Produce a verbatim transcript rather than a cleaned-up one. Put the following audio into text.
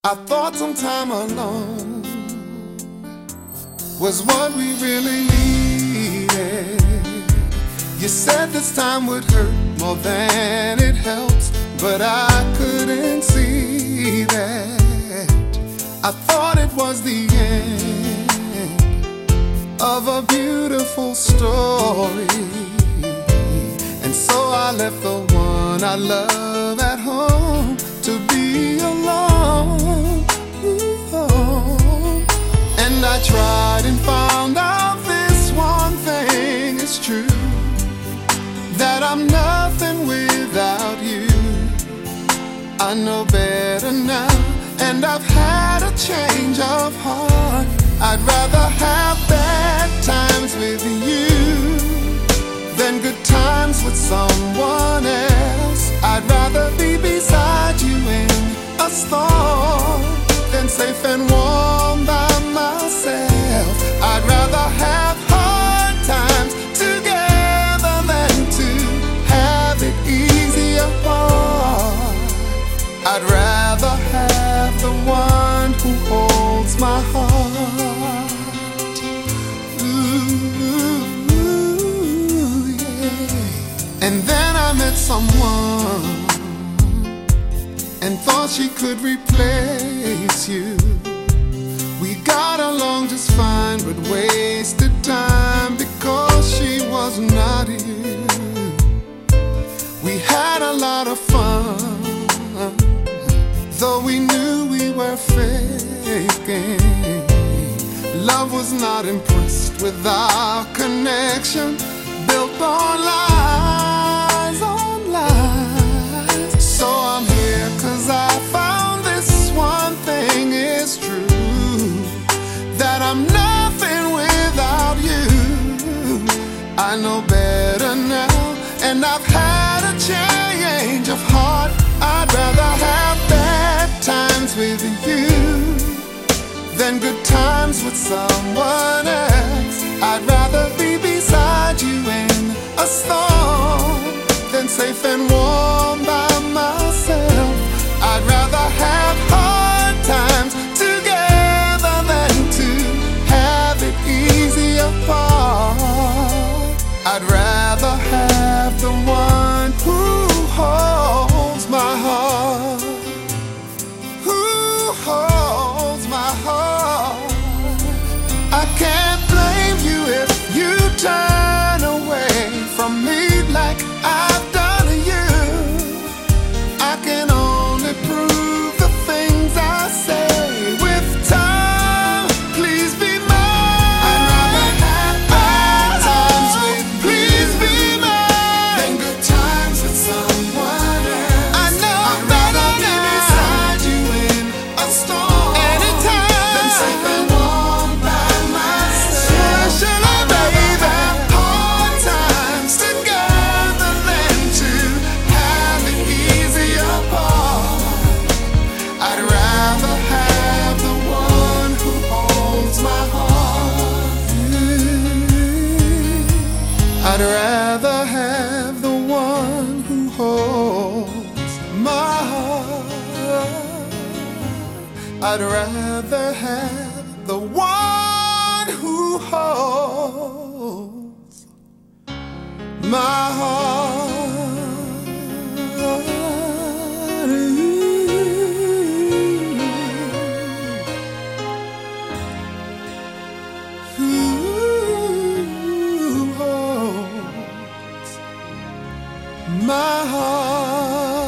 I thought some time alone was what we really needed. You said this time would hurt more than it helps, but I couldn't see that. I thought it was the end of a beautiful story, and so I left the one I love at home to be alone. Ooh. And I tried and found out this one thing is true, that I'm nothing without you. I know better now, and I've had a change of heart. I'd rather have bad times with you than good times with someone else. I'd rather be beside you in a storm than safe and warm by myself. I'd rather have hard times together than to have it easy apart. I'd rather have the one who holds my heart. Ooh, yeah. And then I met someone and thought she could replace you. We got along just fine, but wasted time because she was not here. We had a lot of fun, though we knew we were faking. Love was not impressed with our connection, built on lies, on lies. So I'm here 'cause I found this one thing is true, that I'm nothing without you. I know better now, and I've had a change of heart. I'd rather have bad times with you than good times with someone else. I'd rather be beside you in a storm than safe and warm by myself. I'd rather have hard times together than to have it easy apart. I'd rather have the one who holds my heart, who holds my heart. I can't blame you if you turn away from me like I've done to you. I can only prove the things I say with time. Please be mine. I'd rather have bad times with you. Please be mine than good times with someone else. I know I'd rather be beside you in a storm anytime than safe and warm by myself. Should I, baby, hard times together than to have it easy apart. I'd rather have the one who holds my heart. I'd rather have the one who holds my heart. I'd rather have the one who holds my heart. Who holds my heart.